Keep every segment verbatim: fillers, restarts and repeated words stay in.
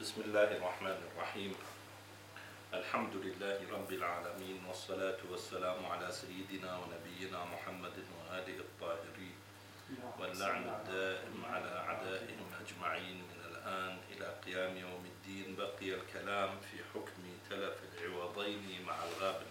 بسم الله الرحمن الرحيم. الحمد لله رب العالمين، والصلاة والسلام على سيدنا ونبينا محمد وآله الطاهرين، واللعن الدائم على أعدائهم أجمعين من الآن إلى قيام يوم الدين. بقي الكلام في حكم تلف العوضين مع الغابن،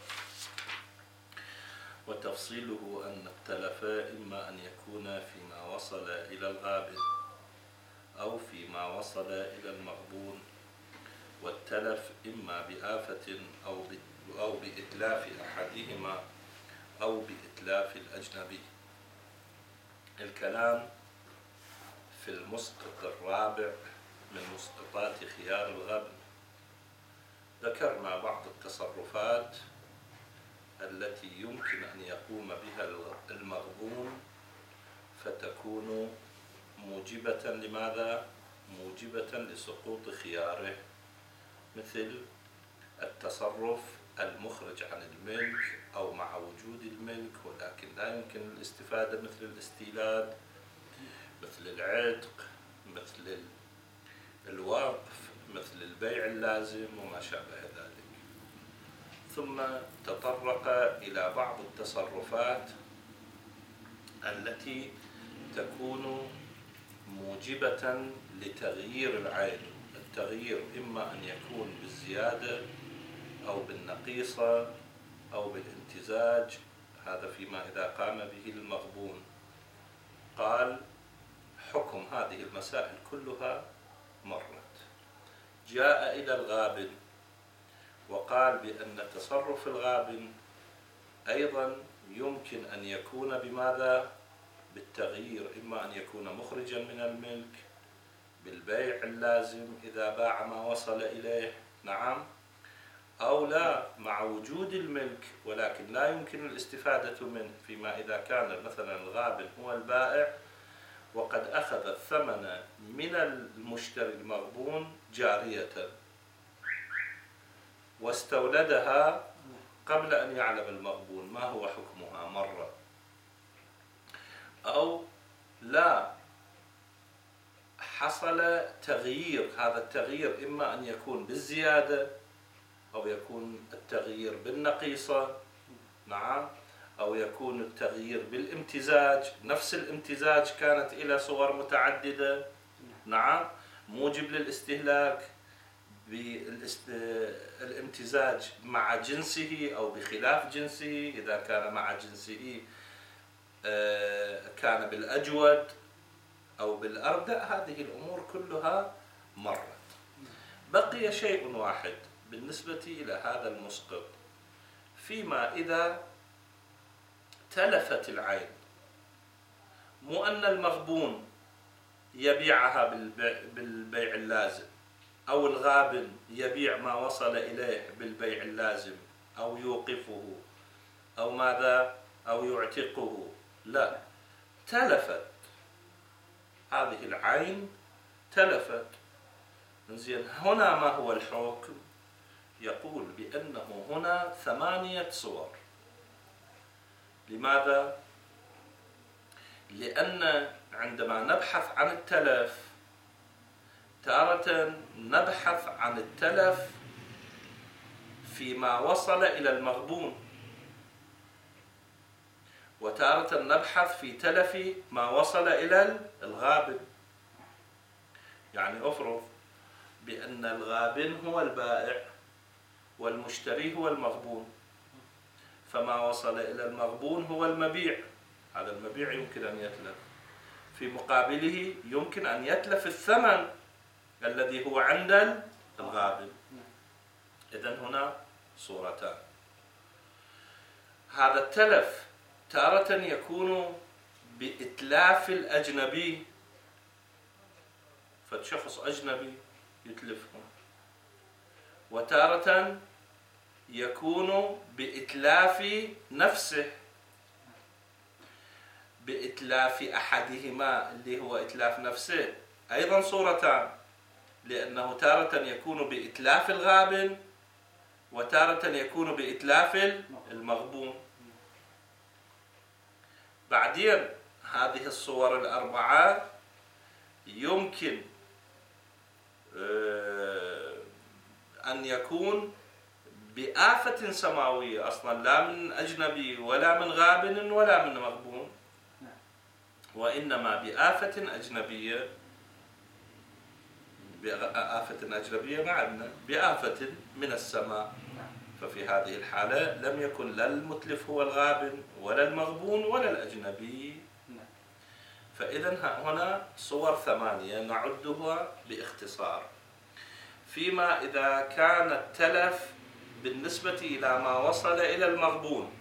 وتفصيله أن التلف إما أن يكون فيما وصل إلى الغابن أو فيما وصل إلى المغبون، والتلف إما بآفة أو أو بإتلاف أحدهما أو بإتلاف الأجنبي. الكلام في المسقط الرابع من مسقطات خيار الغبن. ذكرنا بعض التصرفات التي يمكن أن يقوم بها المغبون فتكون موجبة لماذا؟ موجبة لسقوط خياره، مثل التصرف المخرج عن الملك أو مع وجود الملك ولكن لا يمكن الاستفادة، مثل الاستيلاد، مثل العتق، مثل الوقف، مثل البيع اللازم وما شابه ذلك. ثم تطرق إلى بعض التصرفات التي تكون موجبة لتغيير العين. التغيير إما أن يكون بالزيادة أو بالنقيصة أو بالامتزاج، هذا فيما إذا قام به المغبون. قال حكم هذه المسائل كلها مرت. جاء إلى الغابن وقال بأن تصرف الغابن أيضا يمكن أن يكون بماذا؟ بالتغيير، إما أن يكون مخرجا من الملك بالبيع اللازم إذا باع ما وصل إليه، نعم، أو لا مع وجود الملك ولكن لا يمكن الاستفادة منه، فيما إذا كان مثلا الغابن هو البائع وقد أخذ الثمن من المشتري المغبون جارية واستولدها قبل أن يعلم المغبون، ما هو حكمها؟ مرة. أو لا، حصل تغيير، هذا التغيير إما أن يكون بالزيادة أو يكون التغيير بالنقيصة، نعم، أو يكون التغيير بالامتزاج. نفس الامتزاج كانت إلى صور متعددة، نعم، موجب للاستهلاك، بالامتزاج مع جنسه أو بخلاف جنسه، إذا كان مع جنسه كان بالأجود أو بالأردأ. هذه الأمور كلها مرت. بقي شيء واحد بالنسبة إلى هذا المسقط، فيما إذا تلفت العين، مو أن المغبون يبيعها بالبيع اللازم أو الغابن يبيع ما وصل إليه بالبيع اللازم أو يوقفه أو ماذا أو يعتقه، لا، تلفت هذه العين، تلفت. زين، هنا ما هو الحكم؟ يقول بأنه هنا ثمانية صور. لماذا؟ لأن عندما نبحث عن التلف تارة نبحث عن التلف فيما وصل إلى المغبون، وتارة نبحث في تلف ما وصل إلى الغابن. يعني أفرض بأن الغابن هو البائع والمشتري هو المغبون، فما وصل إلى المغبون هو المبيع، هذا المبيع يمكن أن يتلف، في مقابله يمكن أن يتلف الثمن الذي هو عند الغابن. إذن هنا صورتان. هذا التلف تارة يكون بإتلاف الأجنبي، فشخص أجنبي يتلفه، وتارة يكون بإتلاف نفسه، بإتلاف أحدهما اللي هو إتلاف نفسه، أيضا صورتان، لأنه تارة يكون بإتلاف الغابن وتارة يكون بإتلاف المغبون. بعدين هذه الصور الأربعة يمكن أن يكون بآفة سماوية أصلا، لا من أجنبي ولا من غابن ولا من مغبون، وإنما بآفة أجنبية. بآفة أجنبية ما عندنا، بآفة من السماء. ففي هذه الحالة لم يكن لا المتلف هو الغابن ولا المغبون ولا الأجنبي. فإذا هنا صور ثمانية نعدها باختصار. فيما إذا كان التلف بالنسبة إلى ما وصل إلى المغبون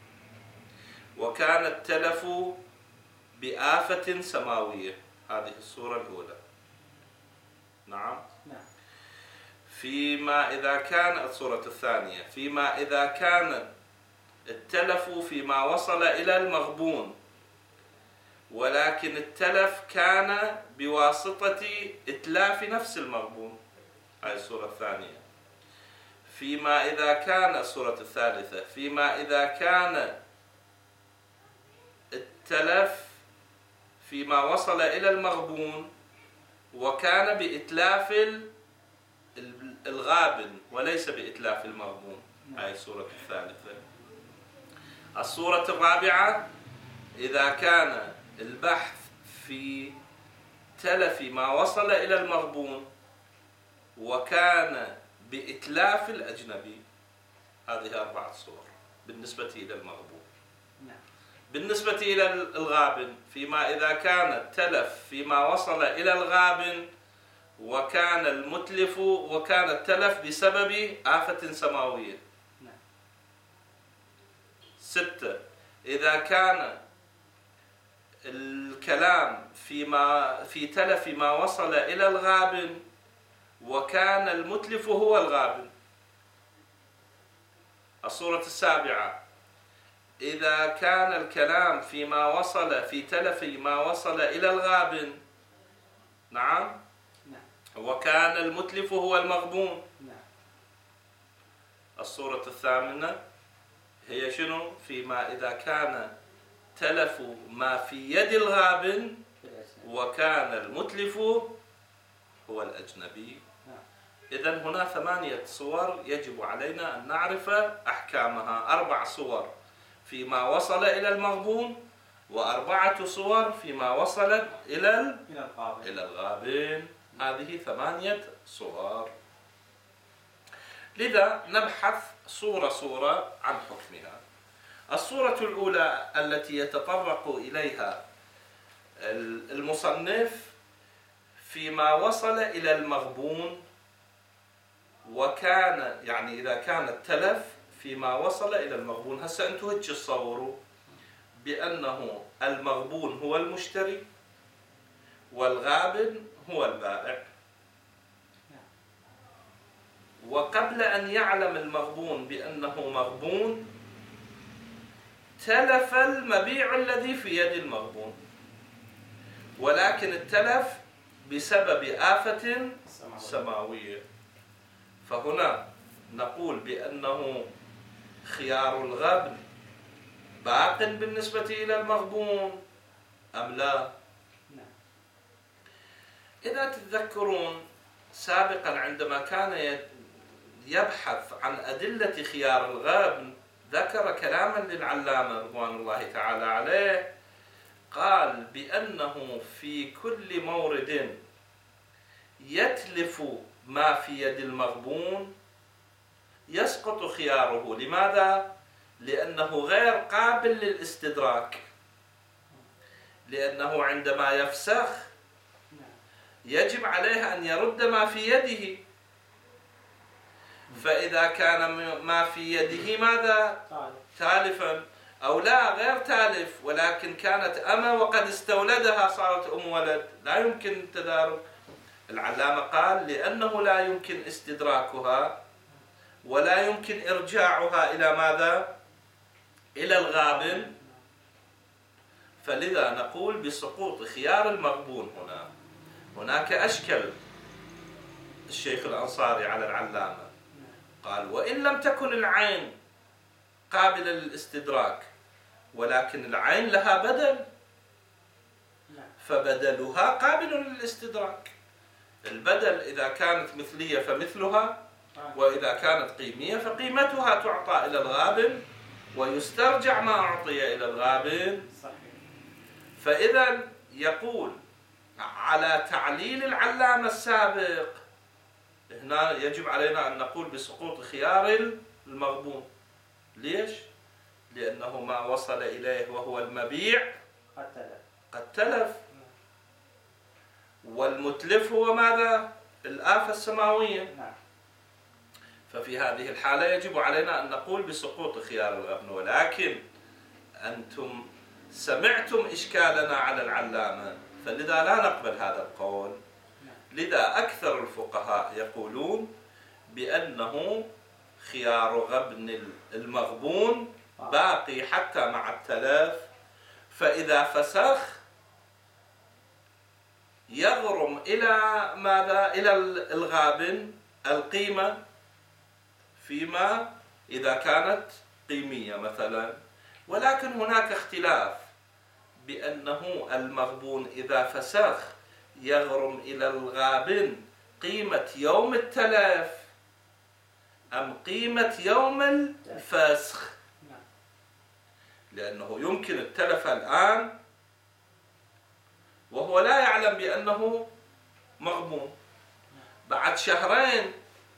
وكان التلف بآفة سماوية، هذه الصورة الأولى. نعم. فيما إذا كان الصورة الثانية، فيما إذا كان التلف فيما وصل إلى المغبون ولكن التلف كان بواسطة إتلاف نفس المغبون، هذه الصورة الثانية. فيما إذا كان الصورة الثالثة، فيما إذا كان التلف فيما وصل إلى المغبون وكان بإتلاف الغابن وليس بإتلاف المغبون، هذه الصورة الثالثة. الصورة الرابعة، إذا كان البحث في تلف ما وصل إلى المغبون وكان بإتلاف الأجنبي، هذه أربعة صور بالنسبة إلى المغبون. بالنسبة إلى الغابن، فيما إذا كان التلف فيما وصل إلى الغابن وكان المتلف وكان التلف بسبب آفة سماوية. ستة، إذا كان الكلام فيما في تلف ما وصل إلى الغابن وكان المتلف هو الغابن. الصورة السابعة، إذا كان الكلام فيما وصل في تلف ما وصل إلى الغابن، نعم، وكان المتلف هو المغبون. الصورة الثامنة هي شنو؟ فيما إذا كان تلف ما في يد الغابن وكان المتلف هو الأجنبي. إذن هنا ثمانية صور يجب علينا أن نعرف أحكامها. أربع صور فيما وصل إلى المغبون، وأربعة صور فيما وصلت إلى إلى الغابن. هذه ثمانية صور. لذا نبحث صورة صورة عن حكمها. الصورة الأولى التي يتطرق إليها المصنف فيما وصل إلى المغبون وكان، يعني إذا كان التلف فيما وصل إلى المغبون. هسا أنتم هيك تصوروا بأنه المغبون هو المشتري والغابن هو البائع، وقبل أن يعلم المغبون بأنه مغبون تلف المبيع الذي في يد المغبون، ولكن التلف بسبب آفة سماوية. فهنا نقول بأنه خيار الغبن باق بالنسبة إلى المغبون أم لا؟ إذا تتذكرون سابقا عندما كان يبحث عن أدلة خيار الغبن ذكر كلاما للعلامة رضوان الله تعالى عليه، قال بأنه في كل مورد يتلف ما في يد المغبون يسقط خياره. لماذا؟ لأنه غير قابل للاستدراك، لأنه عندما يفسخ يجب عليه أن يرد ما في يده. فإذا كان ما في يده ماذا؟ تالفا، أو لا غير تالف ولكن كانت أمة وقد استولدها صارت أم ولد، لا يمكن التدارك. العلامة قال لأنه لا يمكن استدراكها ولا يمكن إرجاعها إلى ماذا؟ إلى الغابن، فلذا نقول بسقوط خيار المغبون. هنا هناك أشكل الشيخ الأنصاري على العلامة، قال وإن لم تكن العين قابلة للاستدراك ولكن العين لها بدل، فبدلها قابل للاستدراك. البدل إذا كانت مثلية فمثلها وإذا كانت قيمية فقيمتها تعطى إلى الغابن ويسترجع ما أعطي إلى الغابن. فإذا يقول على تعليل العلامة السابق هنا يجب علينا أن نقول بسقوط خيار المغبون. ليش؟ لأنه ما وصل إليه وهو المبيع قد تلف، والمتلف هو ماذا؟ الآفة السماوية. ففي هذه الحالة يجب علينا أن نقول بسقوط خيار الغبن. ولكن أنتم سمعتم إشكالنا على العلامة، فلذا لا نقبل هذا القول. لذا أكثر الفقهاء يقولون بأنه خيار غبن المغبون باقي حتى مع التلف، فإذا فسخ يغرم إلى ماذا؟ إلى الغابن القيمة، فيما إذا كانت قيمية مثلا. ولكن هناك اختلاف بأنه المغبون إذا فسخ يغرم إلى الغابن قيمة يوم التلف أم قيمة يوم الفسخ، لأنه يمكن التلف الآن وهو لا يعلم بأنه مغبون، بعد شهرين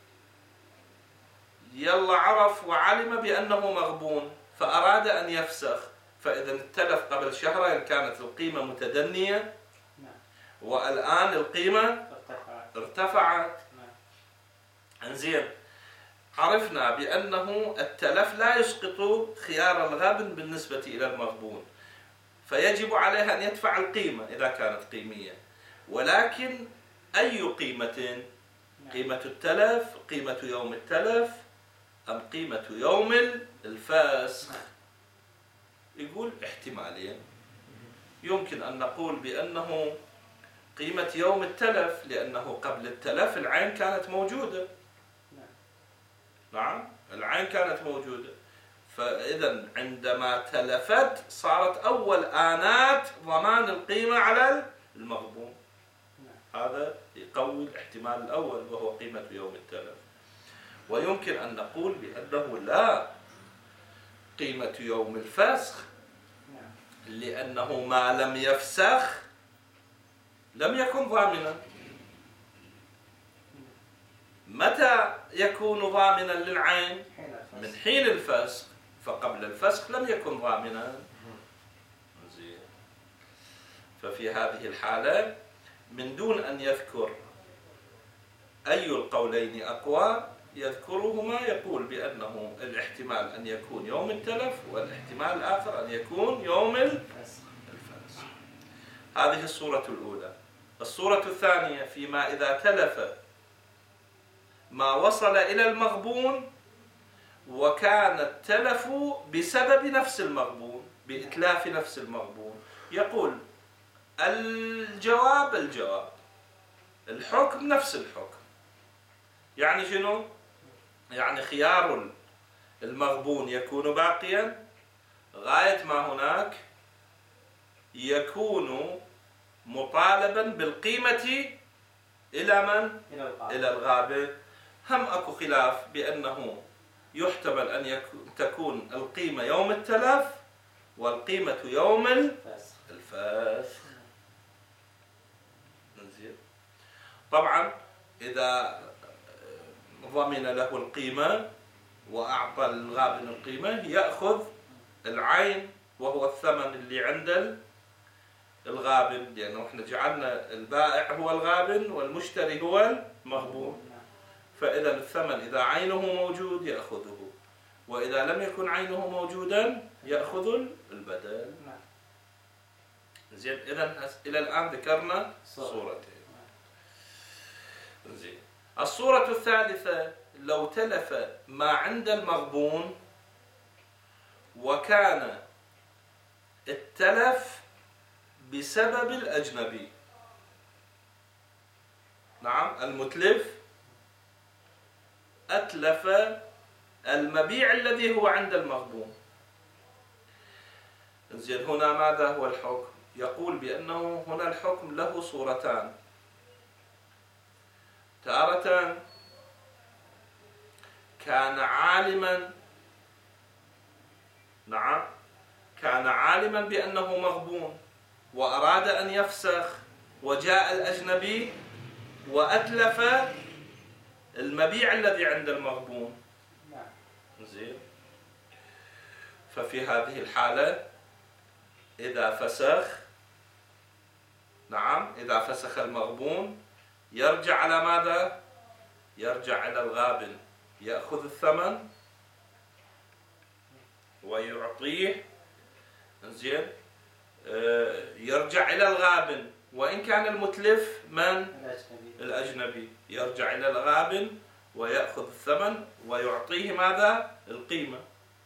يلا عرف وعلم بأنه مغبون فأراد أن يفسخ، فإذا التلف قبل شهرين كانت القيمة متدنية والآن القيمة ارتفعت. انزين، عرفنا بأنه التلف لا يسقط خيار الغبن بالنسبة إلى المغبون، فيجب عليه أن يدفع القيمة إذا كانت قيمية. ولكن أي قيمة؟ قيمة التلف، قيمة يوم التلف، أم قيمة يوم الفسخ؟ يقول احتمالين. يمكن أن نقول بأنه قيمة يوم التلف لأنه قبل التلف العين كانت موجودة. نعم، العين كانت موجودة، فإذا عندما تلفت صارت أول آنات ضمان القيمة على المغبون. هذا يقوي الاحتمال الأول وهو قيمة يوم التلف. ويمكن أن نقول بأنه لا، قيمة يوم الفسخ، لأنه ما لم يفسخ لم يكن ضامنا. متى يكون ضامنا للعين؟ من حين الفسخ، فقبل الفسخ لم يكن ضامنا. ففي هذه الحالة من دون أن يذكر أي القولين أقوى يذكرهما، يقول بأنه الاحتمال أن يكون يوم التلف والاحتمال الآخر أن يكون يوم الفسخ. هذه الصورة الأولى. الصورة الثانية فيما إذا تلف ما وصل إلى المغبون وكان التلف بسبب نفس المغبون، بإتلاف نفس المغبون. يقول الجواب الجواب، الحكم نفس الحكم. يعني شنو؟ يعني خيار المغبون يكون باقيا غاية ما هناك يكون مطالبا بالقيمة إلى من؟ إلى الغابن. هم أكو خلاف بأنه يحتمل أن يكون تكون القيمة يوم التلف والقيمة يوم الفسخ. طبعا إذا ضمن له القيمة وأعطى الغابن القيمة يأخذ العين وهو الثمن اللي عند الغابن، لأنه احنا جعلنا البائع هو الغابن والمشتري هو المغبون. فإذا الثمن إذا عينه موجود يأخذه، وإذا لم يكن عينه موجودا يأخذ البدل. زين، إذا إلى الآن ذكرنا صورتين. زين، الصورة الثالثة لو تلف ما عند المغبون وكان التلف بسبب الأجنبي. نعم، المتلف أتلف المبيع الذي هو عند المغبون. زين، هنا ماذا هو الحكم؟ يقول بأنه هنا الحكم له صورتان. تارة عالما، نعم، كان عالما بأنه مغبون وأراد أن يفسخ، وجاء الأجنبي وأتلف المبيع الذي عند المغبون. زين. ففي هذه الحالة إذا فسخ، نعم، إذا فسخ المغبون يرجع على ماذا؟ يرجع إلى الغابن، يأخذ الثمن ويعطيه. زين. يرجع إلى الغابن، وإن كان المتلف من؟ الأجنبي. يرجع إلى الغابن ويأخذ الثمن ويعطيه ماذا؟ القيمة.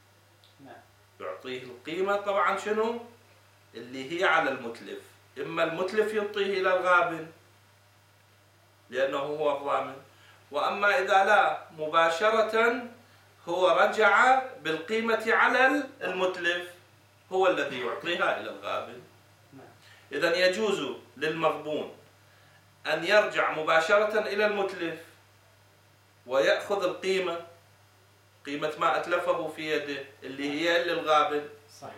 يعطيه القيمة طبعا شنو؟ اللي هي على المتلف. إما المتلف يعطيه إلى الغابن لأنه هو الضامن، وأما إذا لا، مباشرة هو رجع بالقيمة على المتلف، هو الذي يعطيها إلى الغابن. إذن يجوز للمغبون أن يرجع مباشرة إلى المتلف ويأخذ القيمة، قيمة ما أتلفه في يده اللي هي للغابن. صحيح.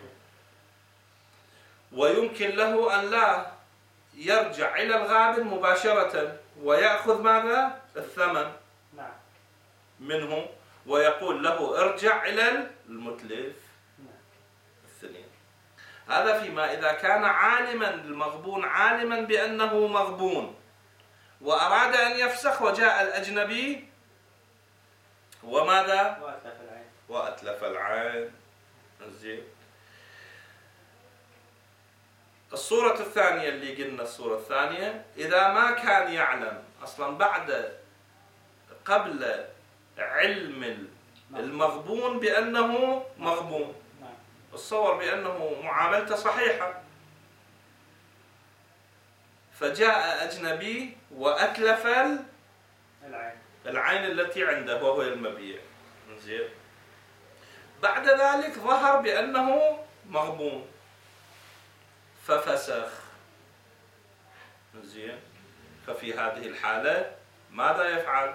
ويمكن له أن لا يرجع إلى الغابن مباشرة ويأخذ ماذا؟ الثمن منه، ويقول له ارجع إلى المتلف. الثنين. هذا فيما إذا كان عالما المغبون عالما بأنه مغبون وأراد أن يفسخ، وجاء الأجنبي وماذا؟ وأتلف العين. وأتلف العين. زين. الصورة الثانية اللي قلنا، الصورة الثانية إذا ما كان يعلم أصلا بعد قبل علم المغبون بأنه مغبون، الصور بأنه معاملته صحيحة، فجاء أجنبي وأتلف العين العين التي عنده وهو المبيع. زين. بعد ذلك ظهر بأنه مغبون ففسخ. زين. ففي هذه الحالة ماذا يفعل؟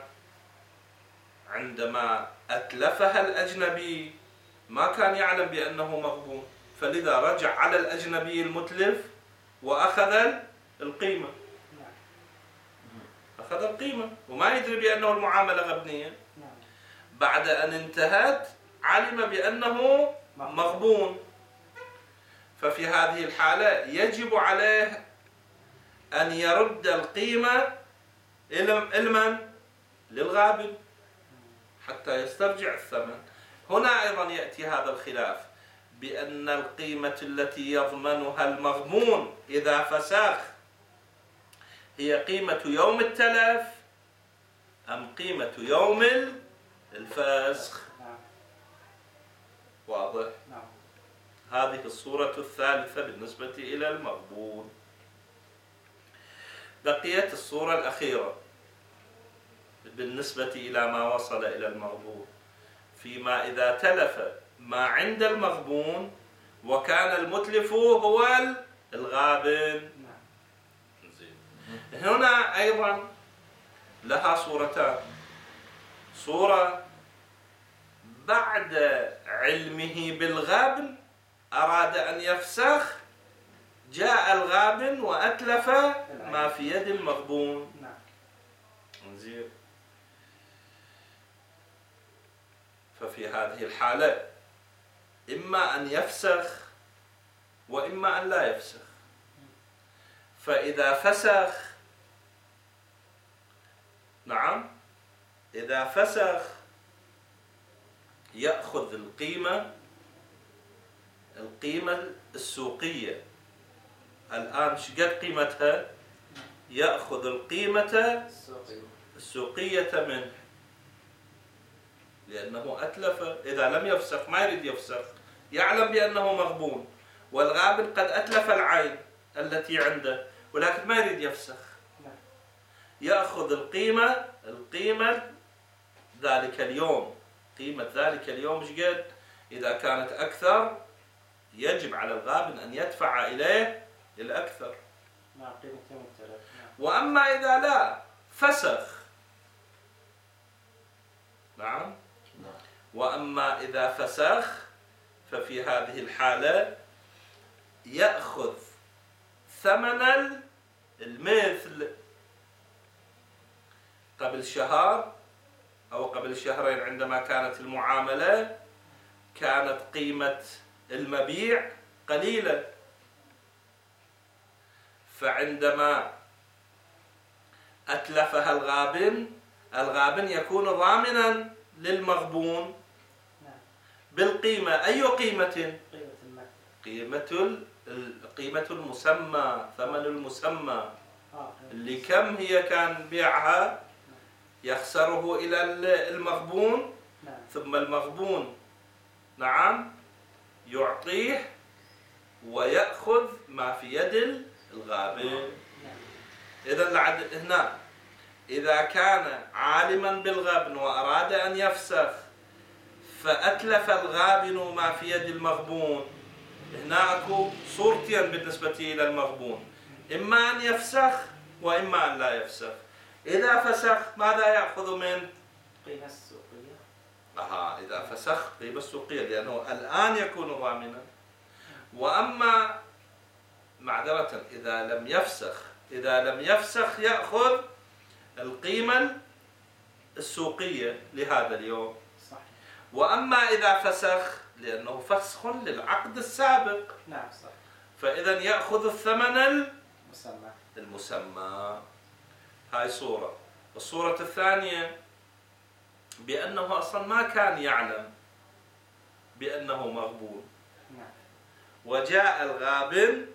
عندما أتلفها الأجنبي ما كان يعلم بأنه مغبون، فلذا رجع على الأجنبي المتلف وأخذ القيمة. أخذ القيمة وما يدري بأنه المعاملة غبنية. بعد أن انتهت علم بأنه مغبون، ففي هذه الحالة يجب عليه أن يرد القيمة إلى من؟ للغابن حتى يسترجع الثمن. هنا أيضا يأتي هذا الخلاف بأن القيمة التي يضمنها المغبون إذا فسخ هي قيمة يوم التلف أم قيمة يوم الفسخ. واضح؟ هذه الصورة الثالثة بالنسبة إلى المغبون. بقيت الصورة الأخيرة بالنسبة إلى ما وصل إلى المغبون، فيما إذا تلف ما عند المغبون وكان المتلف هو الغابن. هنا أيضا لها صورتان. صورة بعد علمه بالغابن أراد أن يفسخ، جاء الغابن وأتلف ما في يد المغبون. زين. ففي هذه الحالة إما أن يفسخ وإما أن لا يفسخ. فإذا فسخ، نعم، إذا فسخ يأخذ القيمة القيمة السوقية. الآن شقد قيمتها؟ يأخذ القيمة السوقية منه لأنه أتلف. إذا لم يفسخ ما يريد يفسخ، يعلم بأنه مغبون والغابن قد أتلف العين التي عنده ولكن ما يريد يفسخ، يأخذ القيمة القيمة ذلك اليوم. قيمة ذلك اليوم شقد؟ إذا كانت أكثر يجب على الغابن أن يدفع إليه الأكثر. وأما إذا لا فسخ، نعم، وأما إذا فسخ ففي هذه الحالة يأخذ ثمن المثل. قبل شهر أو قبل شهرين عندما كانت المعاملة كانت قيمة المبيع قليلة، فعندما أتلفها الغابن، الغابن يكون ضامنا للمغبون بالقيمة. أي قيمة؟ قيمة قيمة المسمى، ثمن المسمى اللي كم هي كان بيعها يخسره إلى المغبون، ثم المغبون نعم يعطيه ويأخذ ما في يد الغابن. إذا لعد هنا إذا كان عالما بالغبن وأراد أن يفسخ فأتلف الغابن ما في يد المغبون، هنا أكو صورتين بالنسبة إلى المغبون، إما أن يفسخ وإما أن لا يفسخ. إذا فسخ ماذا يأخذ من قيمة السوقية؟ أها إذا فسخ قيمة السوقية لأنه الآن يكون ضامنا. وأما معذرة إذا لم يفسخ إذا لم يفسخ يأخذ القيمة السوقية لهذا اليوم. صح. وأما إذا فسخ لأنه فسخ للعقد السابق، نعم صح، فإذا يأخذ الثمن المسمى المسمى. هاي صورة. الصورة الثانية بأنه أصلا ما كان يعلم بأنه مغبون، نعم، وجاء الغابن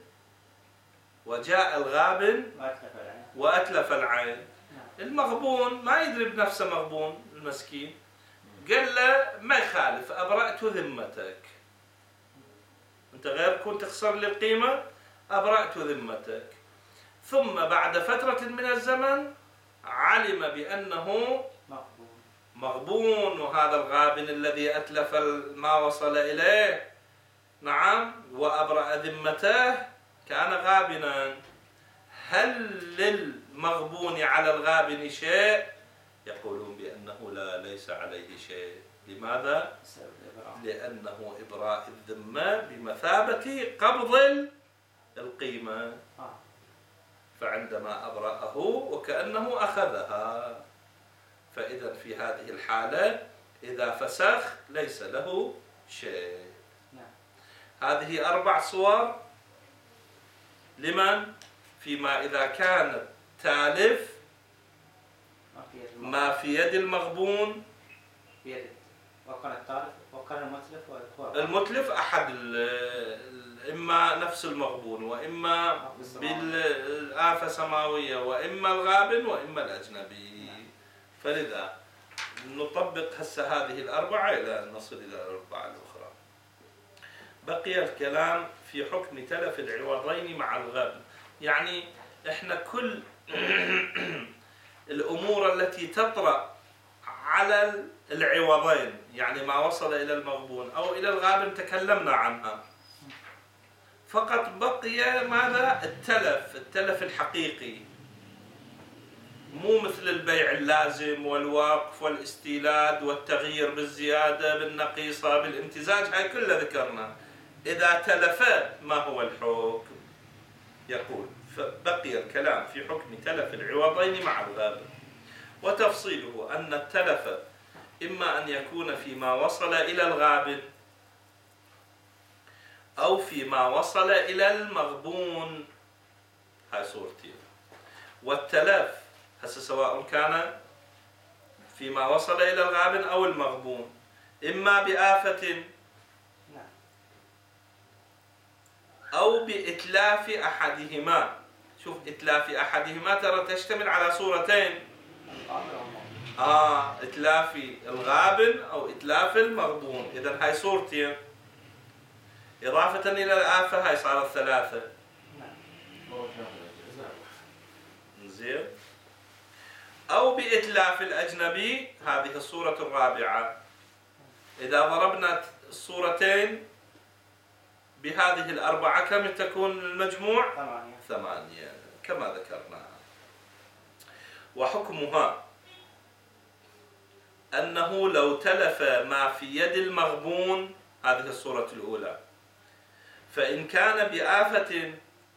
وجاء الغابن وأتلف العين وأتلف العين. نعم. المغبون ما يدري بنفسه مغبون المسكين، قال له ما يخالف أبرأت ذمتك، أنت غير كنت تخسر لي القيمة، أبرأت ذمتك. ثم بعد فترة من الزمن علم بأنه مغبون مغبون، وهذا الغابن الذي أتلف ما وصل إليه نعم وأبرأ ذمته كان غابنا. هل للمغبون على الغابن شيء؟ يقولون بأنه لا، ليس عليه شيء. لماذا؟ لأنه إبراء الذمة بمثابة قبض القيمة، فعندما أبرأه وكأنه أخذها. فإذا في هذه الحالة إذا فسخ ليس له شيء. هذه أربع صور لمن؟ فيما إذا كان تالف ما في يد المغبون بيده، وكان التالف وكان المتلف المتلف أحد إما نفس المغبون وإما بالآفة سماوية وإما الغابن وإما الأجنبي. فلذا نطبق هسه هذه الأربعة إلى أن نصل إلى الأربعة الأخرى. بقي الكلام في حكم تلف العوضين مع الغبن. يعني إحنا كل الأمور التي تطرأ على العوضين، يعني ما وصل إلى المغبون أو إلى الغابن تكلمنا عنها، فقط بقي ماذا؟ التلف، التلف الحقيقي، مو مثل البيع اللازم والوقف والاستيلاد والتغيير بالزيادة بالنقيصة بالامتزاج، هاي كلها ذكرنا. إذا تلف ما هو الحكم؟ يقول فبقي الكلام في حكم تلف العوضين مع الغابن، وتفصيله أن التلف إما أن يكون فيما وصل إلى الغابن أو فيما وصل إلى المغبون، هاي صورتين. والتلف هسه سواء كان فيما وصل إلى الغابن أو المغبون، إما بآفة أو بإتلاف أحدهما. شوف إتلاف أحدهما ترى تشتمل على صورتين، آه إتلاف الغابن أو إتلاف المغبون. إذن هاي صورتين، إضافة إلى الآفة هاي صارت ثلاثة. زين. أو بإتلاف الأجنبي، هذه الصورة الرابعة. إذا ضربنا الصورتين بهذه الأربعة كم تكون المجموع؟ ثمانية. ثمانية كما ذكرنا. وحكمها أنه لو تلف ما في يد المغبون، هذه الصورة الأولى، فإن كان بآفة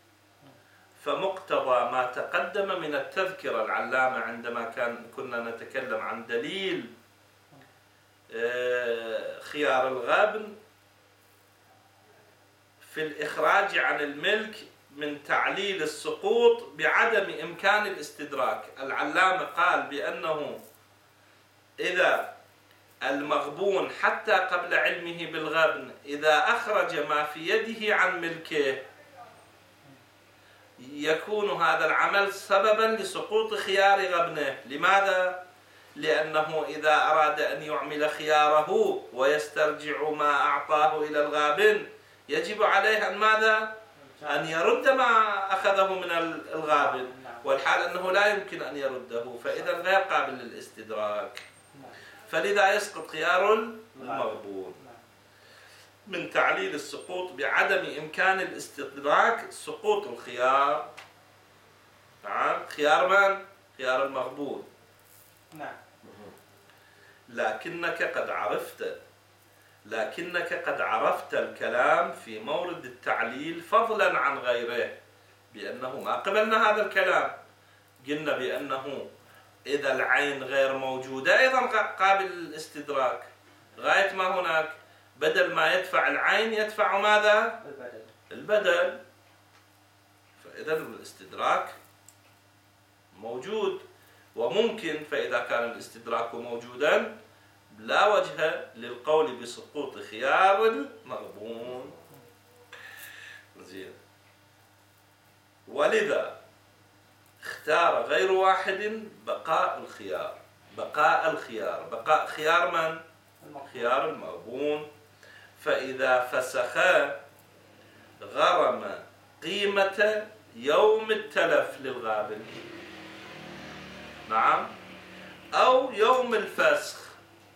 فمقتضى ما تقدم من التذكرة العلامة عندما كان كنا نتكلم عن دليل خيار الغبن في الإخراج عن الملك من تعليل السقوط بعدم إمكان الاستدراك. العلامة قال بأنه إذا المغبون حتى قبل علمه بالغبن إذا أخرج ما في يده عن ملكه يكون هذا العمل سببا لسقوط خيار غبنه. لماذا؟ لأنه إذا أراد أن يعمل خياره ويسترجع ما أعطاه إلى الغابن يجب عليه أن ماذا؟ أن يرد ما أخذه من الغابن، والحال أنه لا يمكن أن يرده، فإذا غير قابل للاستدراك، فلذا يسقط خيار المغبون من تعليل السقوط بعدم إمكان الاستدراك سقوط الخيار. نعم، خيار من؟ خيار المغبون. نعم. لكنك قد عرفت لكنك قد عرفت الكلام في مورد التعليل فضلا عن غيره بأنه ما قبلنا هذا الكلام، قلنا بأنه إذا العين غير موجودة أيضا قابل للاستدراك، غاية ما هناك بدل ما يدفع العين يدفع ماذا؟ البدل. البدل. فإذا الاستدراك موجود وممكن، فإذا كان الاستدراك موجودا لا وجه للقول بسقوط خيار المغبون. زين. ولذا اختار غير واحد بقاء الخيار بقاء الخيار بقاء خيار من؟ خيار المغبون. فإذا فسخ غرم قيمة يوم التلف للغابن، نعم، أو يوم الفسخ،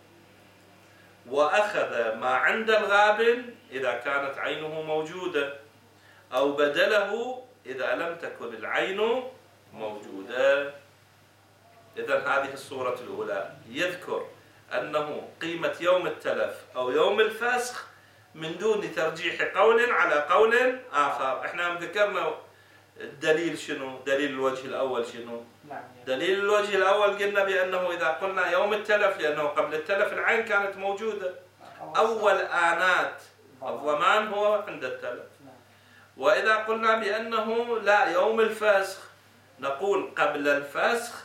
وأخذ ما عند الغابن إذا كانت عينه موجودة، أو بدله إذا لم تكن العين موجودة. إذن هذه الصورة الأولى يذكر أنه قيمة يوم التلف أو يوم الفسخ من دون ترجيح قول على قول آخر. إحنا ذكرنا الدليل شنو؟ دليل الوجه الأول شنو؟ دليل الوجه الأول قلنا بأنه إذا قلنا يوم التلف لأنه قبل التلف العين كانت موجودة، أول آنات الضمان هو عند التلف. وإذا قلنا بأنه لا يوم الفسخ نقول قبل الفسخ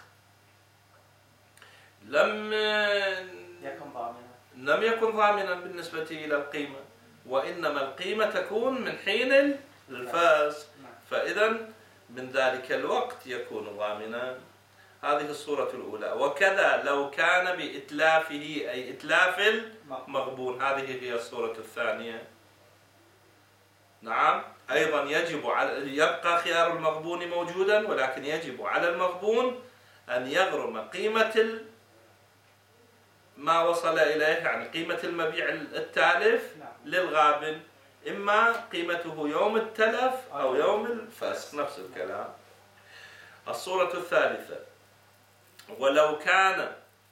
لم يكن ضامنا لم يكن ضامنا بالنسبة إلى القيمة، وإنما القيمة تكون من حين الفسخ، فإذا من ذلك الوقت يكون ضامنا. هذه الصورة الأولى. وكذا لو كان بإتلافه أي إتلاف المغبون، هذه هي الصورة الثانية. نعم، أيضا يجب على يبقى خيار المغبون موجودا، ولكن يجب على المغبون أن يغرم قيمة ما وصل إليه، يعني قيمة المبيع التالف للغابن، إما قيمته يوم التلف أو يوم الفسخ، نفس الكلام. الصورة الثالثة، ولو كان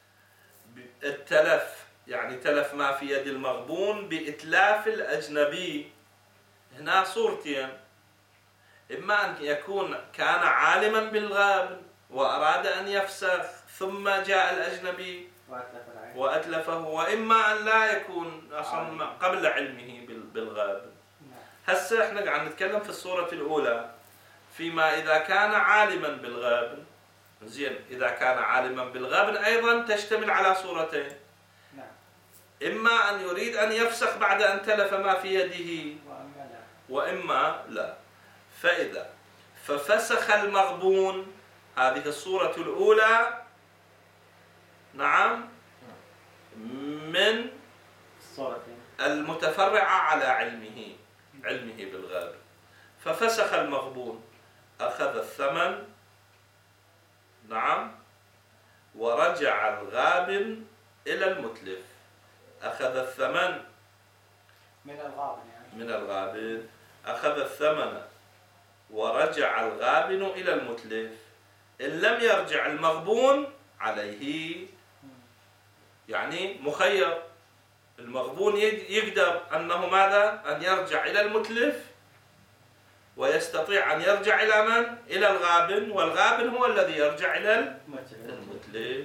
التلف يعني تلف ما في يد المغبون بإتلاف الأجنبي، هنا صورتين، إما أن يكون كان عالما بالغابن وأراد أن يفسخ ثم جاء الأجنبي وأتلفه، وإما أن لا يكون أصلا قبل علمه بالغابن. هسه احنا قاعد نتكلم في الصورة الأولى فيما إذا كان عالما بالغابن. زين، إذا كان عالما بالغابن أيضا تشتمل على صورتين، إما أن يريد أن يفسخ بعد أن تلف ما في يده وإما لا. فإذا ففسخ المغبون، هذه الصورة الأولى، نعم، من المتفرعة على علمه علمه بالغابن. ففسخ المغبون، أخذ الثمن، نعم، ورجع الغابن إلى المتلف. أخذ الثمن من الغابن يعني. من الغابن أخذ الثمن ورجع الغابن إلى المتلف. إن لم يرجع المغبون عليه، يعني مخير. المغبون يقدر أنه ماذا؟ أن يرجع إلى المتلف، ويستطيع أن يرجع إلى من؟ إلى الغابن، والغابن هو الذي يرجع إلى المتلف.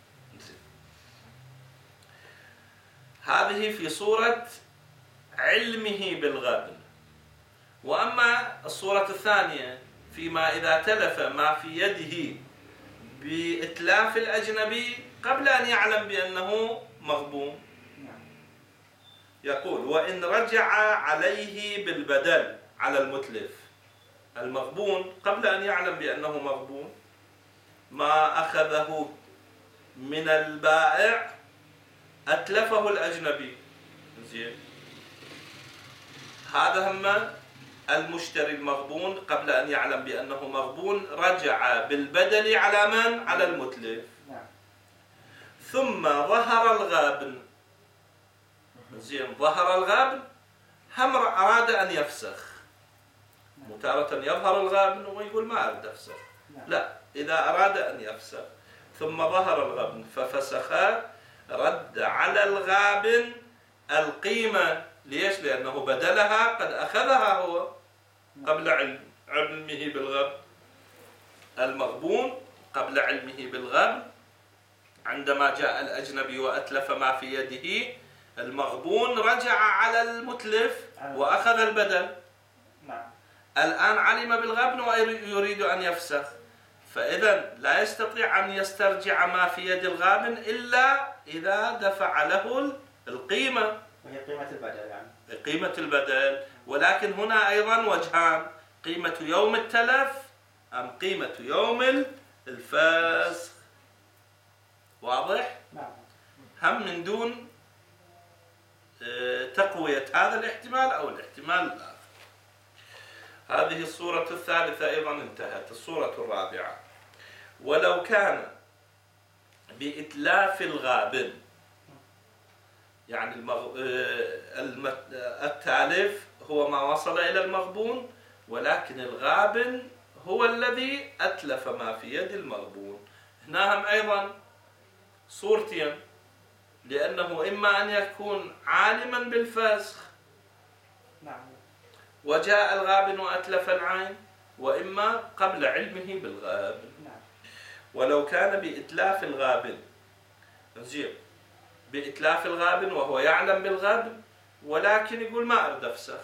هذه في صورة علمه بالغابن. وأما الصورة الثانية فيما إذا تلف ما في يده بإتلاف الأجنبي قبل أن يعلم بأنه مغبون، يقول: وإن رجع عليه بالبدل على المتلف. المغبون قبل أن يعلم بأنه مغبون ما أخذه من البائع أتلفه الأجنبي. زين، هذا هم المشتري المغبون قبل أن يعلم بأنه مغبون رجع بالبدل على من؟ على المتلف. ثم ظهر الغابن. زين، ظهر الغابن، هم أراد أن يفسخ. متارة يظهر الغابن ويقول ما أريد أفسخ. لا، إذا أراد أن يفسخ ثم ظهر الغابن ففسخ، رد على الغابن القيمة. ليش؟ لأنه بدلها قد أخذها هو قبل علم علمه بالغبن. المغبون قبل علمه بالغبن عندما جاء الأجنبي وأتلف ما في يده، المغبون رجع على المتلف وأخذ البدل. الآن علم بالغبن ويريد أن يفسخ، فإذا لا يستطيع أن يسترجع ما في يد الغابن إلا إذا دفع له القيمة، وهي قيمة البدل. يعني قيمة البدل. ولكن هنا أيضا وجهان: قيمة يوم التلف أم قيمة يوم الفسخ. واضح؟ نعم. هم من دون تقوية هذا الاحتمال أو الاحتمال الآخر. هذه الصورة الثالثة أيضا انتهت. الصورة الرابعة: ولو كان بإتلاف الغابن، يعني المغ... التالف هو ما وصل إلى المغبون، ولكن الغابن هو الذي أتلف ما في يد المغبون. هنا هم أيضا صورتين، لأنه إما أن يكون عالما بالفسخ وجاء الغابن وأتلف العين، وإما قبل علمه بالغابن. ولو كان بإتلاف الغابن، زين، بإتلاف الغابن وهو يعلم بالغبن ولكن يقول ما أريد أفسخ،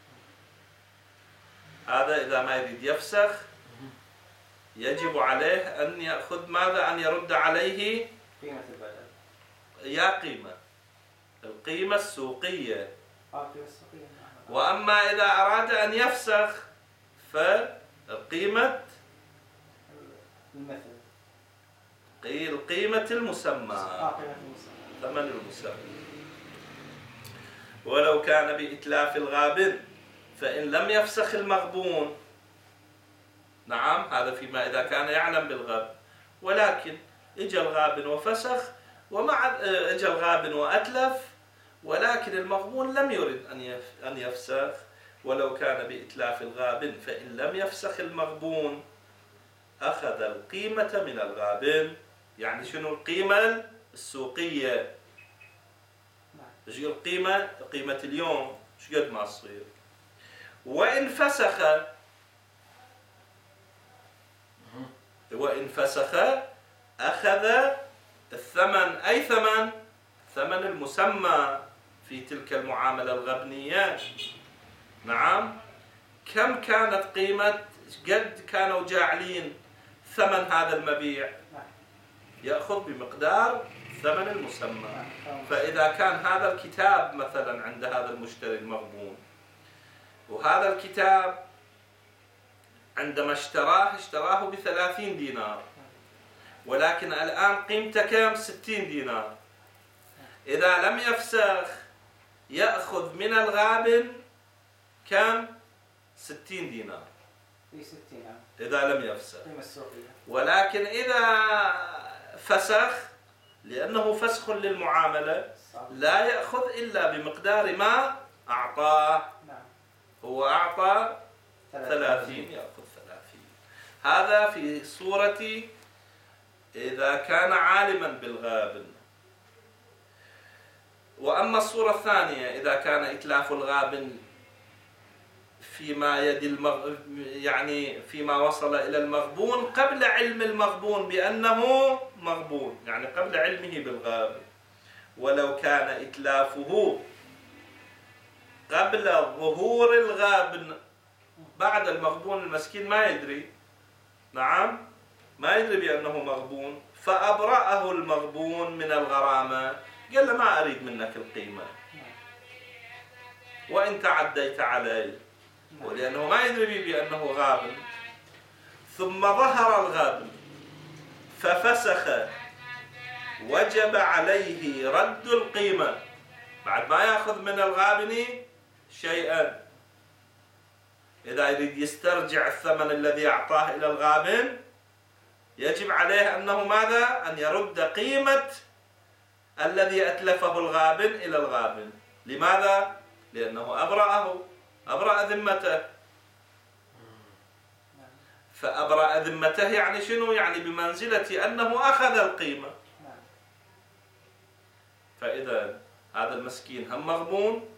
هذا إذا ما يريد يفسخ يجب عليه أن يأخذ ماذا؟ أن يرد عليه قيمة البدل. يا قيمة القيمة السوقية. آه، قيمة السوقية. وأما إذا أراد أن يفسخ فالقيمة المثل، القيمة المسمى، آه، قيمة المسمى، ثمن المسمى. ولو كان بإتلاف الغابن فإن لم يفسخ المغبون، نعم، هذا فيما إذا كان يعلم بالغبن، ولكن إجا الغابن وفسخ، ومع إجا الغابن وأتلف، ولكن المغبون لم يرد أن يفسخ. ولو كان بإتلاف الغابن فإن لم يفسخ المغبون أخذ القيمة من الغابن. يعني شنو القيمة السوقية؟ ايش القيمة؟ قيمة اليوم ايش قد ما تصير. وإن فسخ وإن فسخ أخذ الثمن. أي ثمن؟ ثمن المسمى في تلك المعاملة الغبنية. نعم، كم كانت قيمة، قد كانوا جاعلين ثمن هذا المبيع، يأخذ بمقدار ثمن المسمى. فإذا كان هذا الكتاب مثلا عند هذا المشتري المغبون، وهذا الكتاب عندما اشتراه اشتراه بثلاثين دينار، ولكن الآن قيمته كم؟ ستين دينار. إذا لم يفسخ يأخذ من الغابن كم؟ ستين دينار إذا لم يفسخ. ولكن إذا فسخ، لأنه فسخ للمعاملة، لا يأخذ إلا بمقدار ما أعطاه. هو أعطى ثلاثين، يأخذ ثلاثين. هذا في صورة إذا كان عالما بالغابن. وأما الصورة الثانية إذا كان إتلاف الغابن فيما يد المغ... يعني فيما وصل إلى المغبون قبل علم المغبون بأنه مغبون، يعني قبل علمه بالغابن. ولو كان إتلافه قبل ظهور الغابن بعد المغبون، المسكين ما يدري، نعم ما يدري بأنه مغبون، فأبرأه المغبون من الغرامة، قال له ما أريد منك القيمة وإن تعديت علي، ولأنه ما يدري بأنه غابن. ثم ظهر الغابن ففسخ، وجب عليه رد القيمة بعد ما يأخذ من الغابن شيئا. إذا يريد يسترجع الثمن الذي أعطاه إلى الغابن يجب عليه أنه ماذا؟ أن يرد قيمة الذي أتلفه الغابن إلى الغابن. لماذا؟ لأنه أبرأه، أبرأ ذمته. فأبرأ ذمته يعني شنو؟ يعني بمنزلة أنه أخذ القيمة. فإذا هذا المسكين هم مغبون،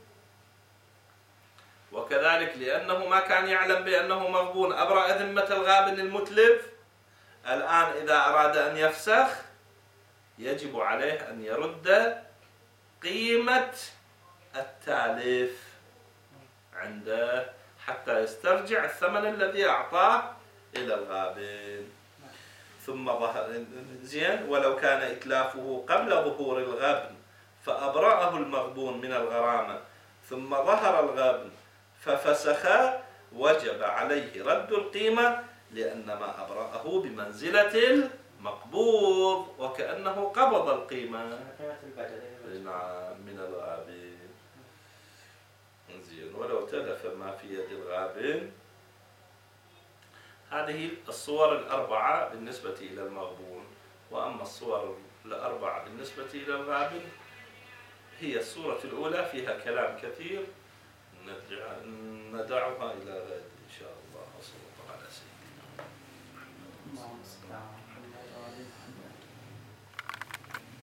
وكذلك لأنه ما كان يعلم بأنه مغبون أبرأ ذمة الغابن المتلف. الآن إذا أراد أن يفسخ يجب عليه أن يرد قيمة التالف عنده حتى يسترجع الثمن الذي أعطاه إلى الغابن. ثم ظهر زين ولو كان إتلافه قبل ظهور الغبن فأبرأه المغبون من الغرامة ثم ظهر الغبن ففسخ، وجب عليه رد القيمة لأن ما أبرأه بمنزلة المقبوض وكأنه قبض القيمة من الغابن. زين ولو تلف ما في يد الغابن. هذه الصور الأربعة بالنسبة إلى المغبون. وأما الصور الأربعة بالنسبة إلى الغابن هي الصورة الأولى فيها كلام كثير ندعها إلى غد إن شاء الله. وصلى الله على سيدنا محمد.